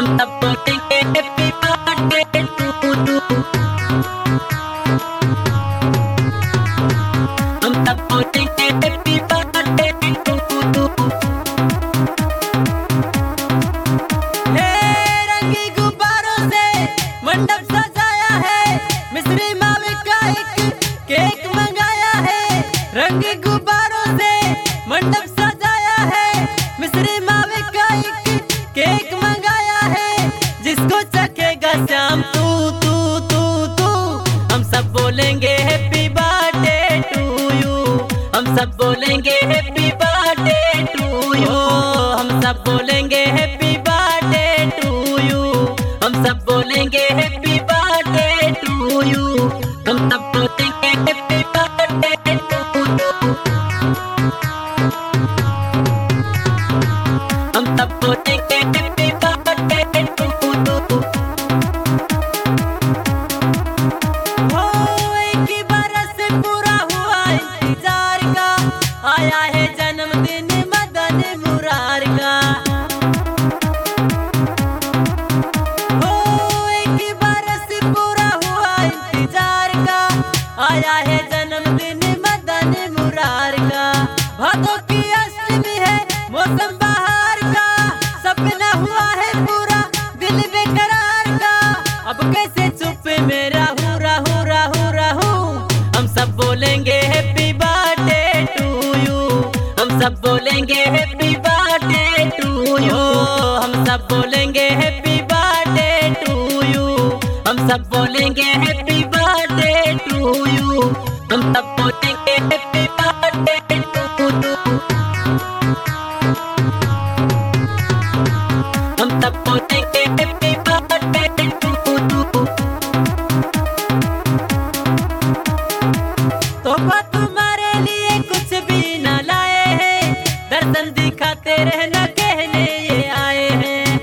हम सब बोलेंगे हैप्पी बर्थडे टू यू। हम सब बोलेंगे हैप्पी बर्थडे टू यू। रंगी गुब्बारों से मंडप सजाया है, मिस्री मावे का एक केक मंगाया है। रंगी गुब्बारों से मंडप सजाया है, मिस्री मावे का एक केक मंगाया है। जिसको चखेगा शाम तू तू तू तू, हम सब बोलेंगे हैप्पी बर्थडे टू यू। हम सब बोलेंगे हैप्पी बर्थडे टू यू। हम सब बोलेंगे हैप्पी बर्थडे टू यू। हम सब बोलेंगे हैप्पी बर्थडे टू यू। हम सब बोलेंगे हैप्पी बर्थडे टू यू। हम सब बोलेंगे हैप्पी बर्थडे टू यू। हो एक ही बरस पूरा हुआ इंतजार का, आया है जन्मदिन मदन मुरार का। हो एक ही बरस पूरा हुआ इंतजार का, आया है जन्मदिन मदन मुरार का। भादों की अष्टमी है, मौसम बहार का, सपना हुआ है पूरा दिल बेकरार का। अब कैसे चुप मेरा हुरा हुरा हुरा हूँ। हम सब बोलेंगे हैप्पी बर्थडे टू यू। हम सब बोलेंगे हैप्पी बर्थडे टू यू। हम सब बोलेंगे हैप्पी बर्थडे टू यू। हम सब बोलेंगे हैप्पी बर्थडे टू यू। हम सब बोलेंगे हैप्पी बर्थडे टू यू। हम सब बोलेंगे हैप्पी बर्थडे टू यू। तोहफा तुम्हारे लिए कुछ भी न लाए हैं, दर्शन दिखाते रहना कहने ये आए हैं।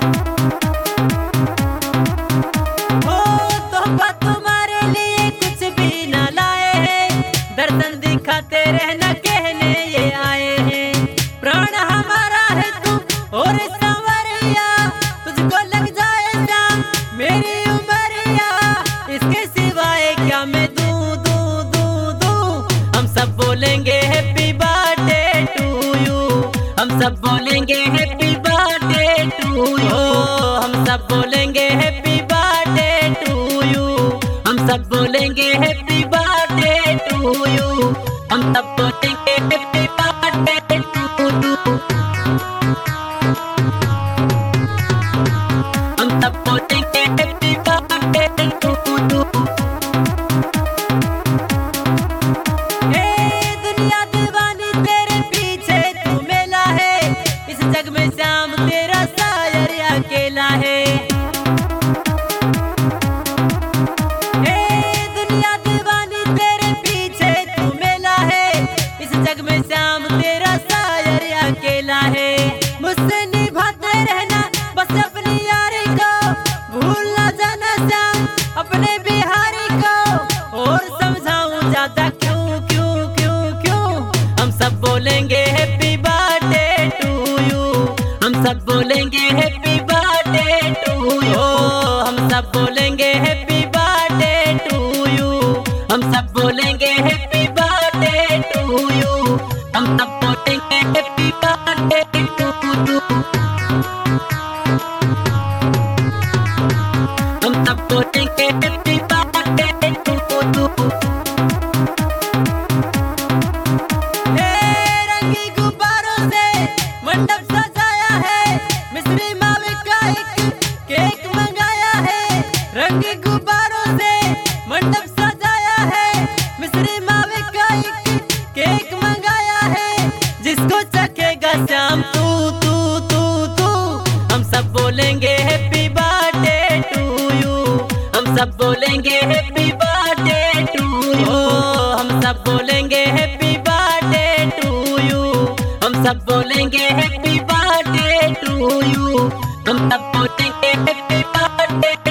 हो तोहफा तुम्हारे लिए कुछ भी न लाए हैं, दर्शन दिखाते रहना कहने ये आए हैं। प्राण हमारा है तू और संवरिया, तुझको लग जाए जाम मेरी उमरिया। इसके सिवाय क्या मैं दूं दूं दूं दूं। हम सब बोलेंगे हैप्पी बर्थडे टू यू। हम सब बोलेंगे हैप्पी बर्थडे टू यू। हम सब बोलेंगे हैप्पी बर्थडे टू यू। हम सब बोलेंगे हैप्पी बर्थडे टू यू। हम सब बोलेंगे हैप्पी बर्थडे टू यू। हम सब बोलेंगे हैप्पी बर्थडे टू यू। दुनिया दीवानी तेरे पीछे तू मेला है, इस जग में श्याम तेरा शायर अकेला है। दुनिया दीवानी तेरे पीछे तू मेला है, इस जग में श्याम तेरा शायर अकेला है। मुझसे निभाते रहना बस अपनी यारी को, भूल ना जाना श्याम अपने बिहारी को। और समझाऊं ज्यादा क्यों क्यों क्यों क्यों। हम सब बोलेंगे हैप्पी बर्थडे टू यू। हम सब बोलेंगे हैप्पी बर्थडे टू यू। हम सब बोलेंगे हैप्पी बर्थडे टू यू। हम सब बोलेंगे हैप्पी बर्थडे टू यू। हम सब बोलेंगे हैप्पी बर्थडे टू यू। हम सब बोलेंगे हैप्पी बर्थडे टू यू। रंगी गुब्बारों से मंडप सजाया है, मिस्री मावे का एक केक मंगाया है। रंगी गुब्बारों से मंडप सजाया है, मिस्री मावे का एक केक मंगाया है। जिसको चखेगा शाम तू तू तू तू, हम सब बोलेंगे हैप्पी बर्थडे टू यू। हम सब बोलेंगे हैप्पी बर्थडे टू यू। हम सब बोलेंगे हैप्पी बर्थडे टू यू। हम सब बोलेंगे हैप्पी बर्थडे टू यू। हम सब बोलेंगे हैप्पी बर्थडे